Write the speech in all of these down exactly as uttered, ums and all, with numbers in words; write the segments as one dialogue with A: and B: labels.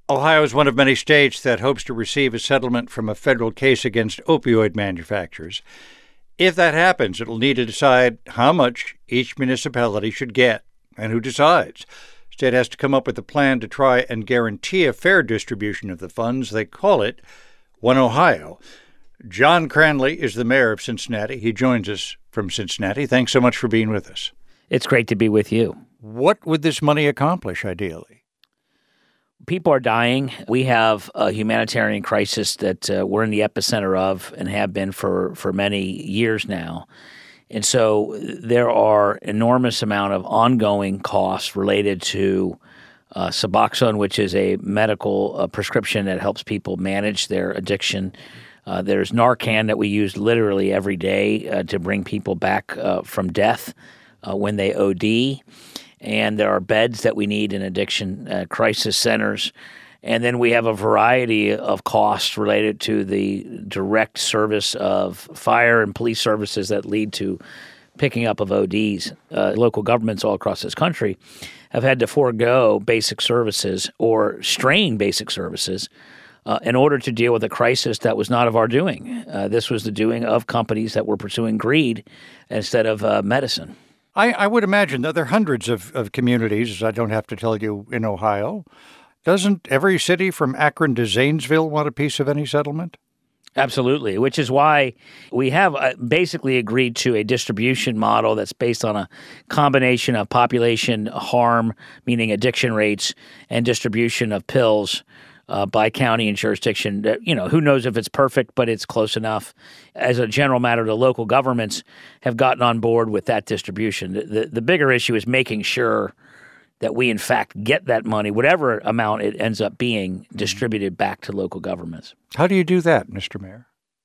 A: Ohio is one of many states that hopes to receive a settlement from a federal case against opioid manufacturers. If that happens, it'll need to decide how much each municipality should get. And who decides? The state has to come up with a plan to try and guarantee a fair distribution of the funds. They call it One Ohio. John Cranley is the mayor of Cincinnati. He joins us from Cincinnati. Thanks so much for being with us.
B: It's great to be with you.
A: What would this money accomplish, ideally?
B: People are dying. We have a humanitarian crisis that uh, we're in the epicenter of and have been for, for many years now. And so there are enormous amount of ongoing costs related to uh, Suboxone, which is a medical uh, prescription that helps people manage their addiction. Uh, there's Narcan that we use literally every day uh, to bring people back uh, from death uh, when they O D. And there are beds that we need in addiction uh, crisis centers. And then we have a variety of costs related to the direct service of fire and police services that lead to picking up of O Ds. Uh, local governments all across this country have had to forego basic services or strain basic services uh, in order to deal with a crisis that was not of our doing. Uh, this was the doing of companies that were pursuing greed instead of uh, medicine.
A: I, I would imagine that there are hundreds of, of communities, I don't have to tell you, in Ohio. Doesn't every city from Akron to Zanesville want a piece of any settlement?
B: Absolutely, which is why we have uh, basically agreed to a distribution model that's based on a combination of population harm, meaning addiction rates, and distribution of pills uh, by county and jurisdiction. You know, who knows if it's perfect, but it's close enough. As a general matter, the local governments have gotten on board with that distribution. The, the, the bigger issue is making sure that we, in fact, get that money, whatever amount it ends up being, distributed back to local governments.
A: How do you do that, Mister Mayor?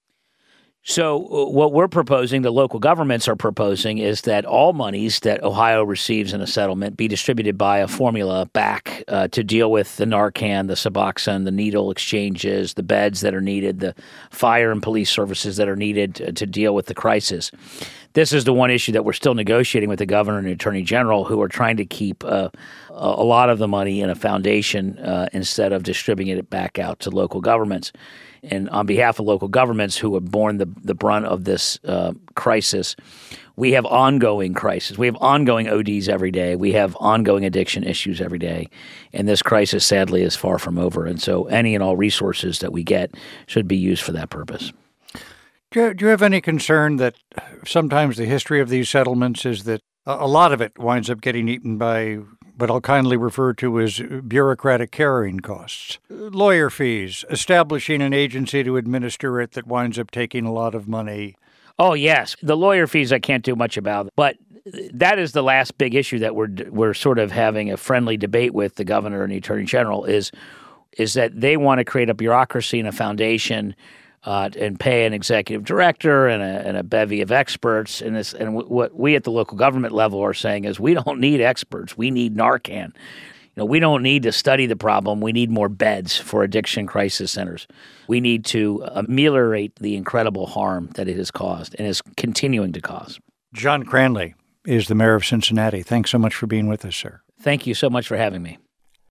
B: So uh, what we're proposing, the local governments are proposing, is that all monies that Ohio receives in a settlement be distributed by a formula back uh, to deal with the Narcan, the Suboxone, the needle exchanges, the beds that are needed, the fire and police services that are needed to, to deal with the crisis. This is the one issue that we're still negotiating with the governor and the attorney general, who are trying to keep uh, a lot of the money in a foundation uh, instead of distributing it back out to local governments. And on behalf of local governments who have borne the, the brunt of this uh, crisis, we have ongoing crisis. We have ongoing O Ds every day. We have ongoing addiction issues every day. And this crisis, sadly, is far from over. And so any and all resources that we get should be used for that purpose.
A: Do you, do you have any concern that sometimes the history of these settlements is that a lot of it winds up getting eaten by what I'll kindly refer to as bureaucratic carrying costs, lawyer fees, establishing an agency to administer it that winds up taking a lot of money?
B: Oh, yes. The lawyer fees I can't do much about, but that is the last big issue that we're we're sort of having a friendly debate with the governor and the attorney general is is that they want to create a bureaucracy and a foundation Uh, and pay an executive director and a, and a bevy of experts. And this, and w- what we at the local government level are saying is we don't need experts. We need Narcan. You know, we don't need to study the problem. We need more beds for addiction crisis centers. We need to ameliorate the incredible harm that it has caused and is continuing to cause.
A: John Cranley is the mayor of Cincinnati. Thanks so much for being with us, sir.
B: Thank you so much for having me.